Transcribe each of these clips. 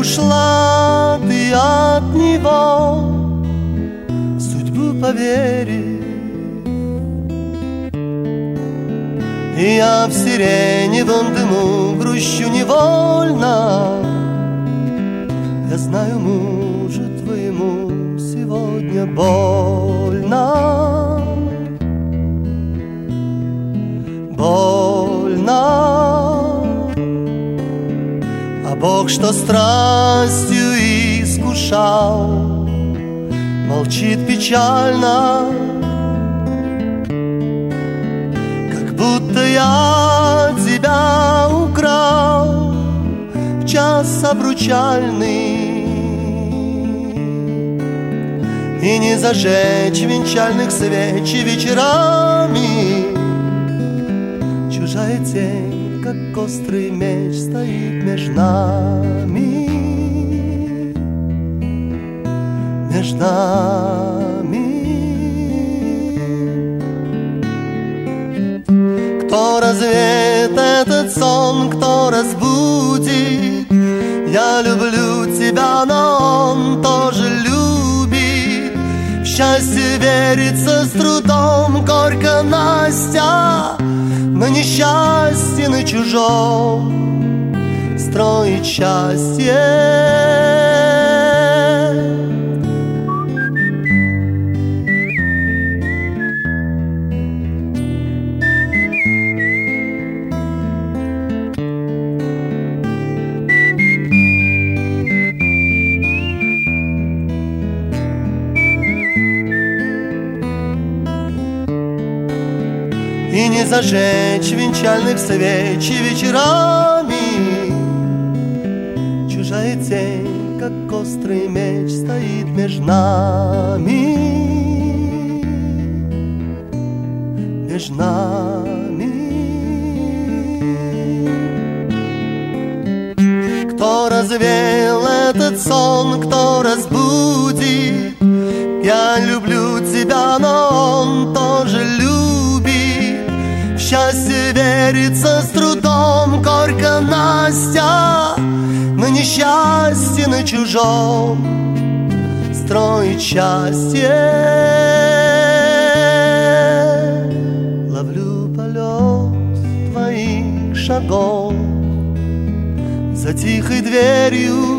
ушла ты от него, судьбу повери. И я в сиреневом дыму грущу невольно. Я знаю, мужу твоему сегодня больно. Больно. А Бог, что страстью искушал, молчит печально, как будто я тебя украл в час обручальный. И не зажечь венчальных свеч вечерами. Чужая тень, как острый меч, стоит между нами. Между нами. Кто развеет этот сон, кто разбудит? Я люблю тебя, но он тоже любит. В счастье верится с трудом, горько, Настя, на несчастье, на чужом строить счастье. И не зажечь венчальных свеч вечерами. Чужая тень, как острый меч, стоит между нами. Между нами. Кто развеял этот сон, кто разбудит? Я люблю тебя, но он тоже любит. В счастье верится с трудом, горько, Настя, на несчастье, на чужом строить счастье. Ловлю полет твоих шагов за тихой дверью.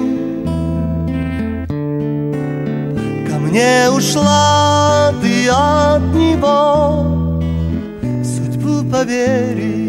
Ко мне ушла ты от него, судьбу повери.